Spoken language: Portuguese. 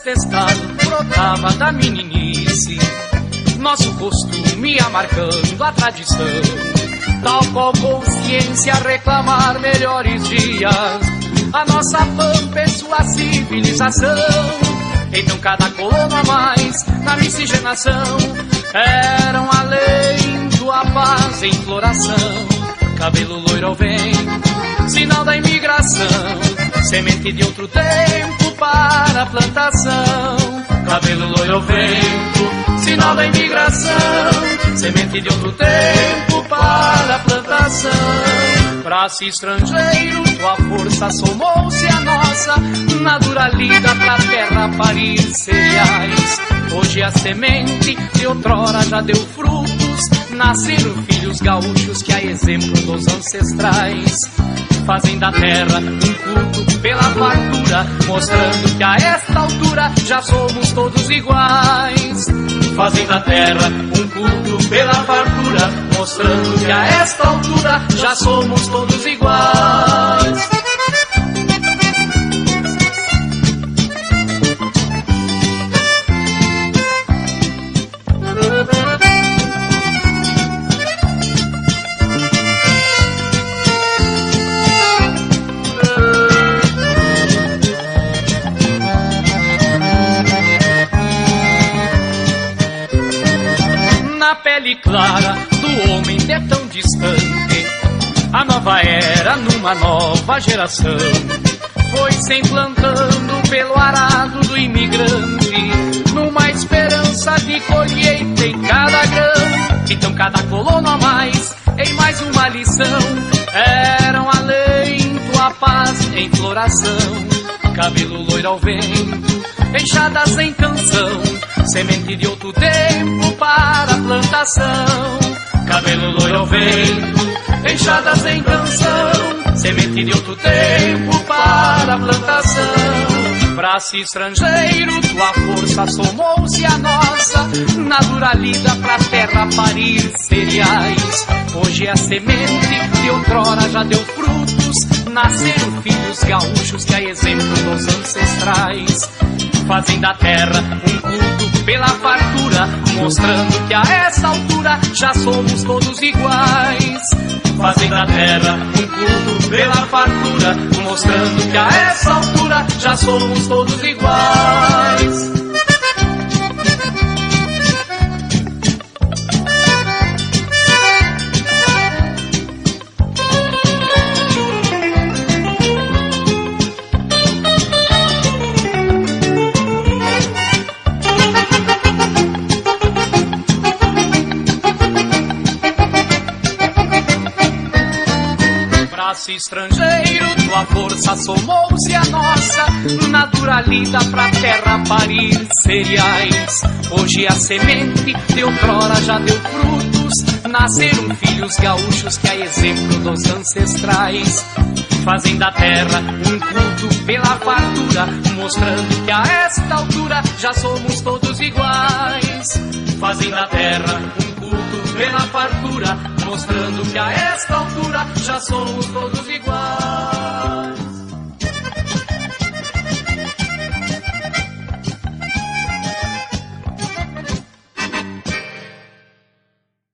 desdestado brotava da meninice, nosso costume ia marcando a tradição, tal qual consciência reclamar melhores dias, a nossa pampa é sua civilização. Então cada colono a mais na miscigenação eram alento, a paz em floração, cabelo loiro ao vento, sinal da imigração, semente de outro tempo para a plantação. Cabelo loiro ao vento, sinal da imigração, semente de outro tempo para a plantação. Braço estrangeiro, tua força somou-se a nossa, naturalida pra terra parir cereais. Hoje a semente de outrora já deu frutos, nasceram filhos gaúchos que a exemplo dos ancestrais fazem da terra um culto pela fartura, mostrando que a esta altura já somos todos iguais. Fazem da terra um culto pela fartura, mostrando que a esta altura já somos todos iguais. Pele clara do homem é tão distante, a nova era numa nova geração foi se implantando pelo arado do imigrante, numa esperança de colheita em cada grão. Então cada colono a mais em mais uma lição eram alento, a paz em floração, cabelo loiro ao vento, enxadas em canção, semente de outro tempo para a plantação. Cabelo loiro ao vento, enxadas em canção, semente de outro tempo para a plantação. Braço estrangeiro, tua força somou-se a nossa, naturalida pra terra parir cereais. Hoje a semente de outrora já deu frutos, nasceram filhos gaúchos que a exemplo dos ancestrais fazem da terra um culto pela fartura, mostrando que a essa altura já somos todos iguais. Fazem da terra um culto pela fartura, mostrando que a essa altura já somos todos iguais. Estrangeiro, tua força somou-se a nossa, naturalida pra terra parir cereais. Hoje a semente de outrora já deu frutos, nasceram filhos gaúchos que a exemplo dos ancestrais fazem da terra um culto pela fartura, mostrando que a esta altura já somos todos iguais. Fazem da terra um culto pela fartura, mostrando que a esta altura já somos todos iguais.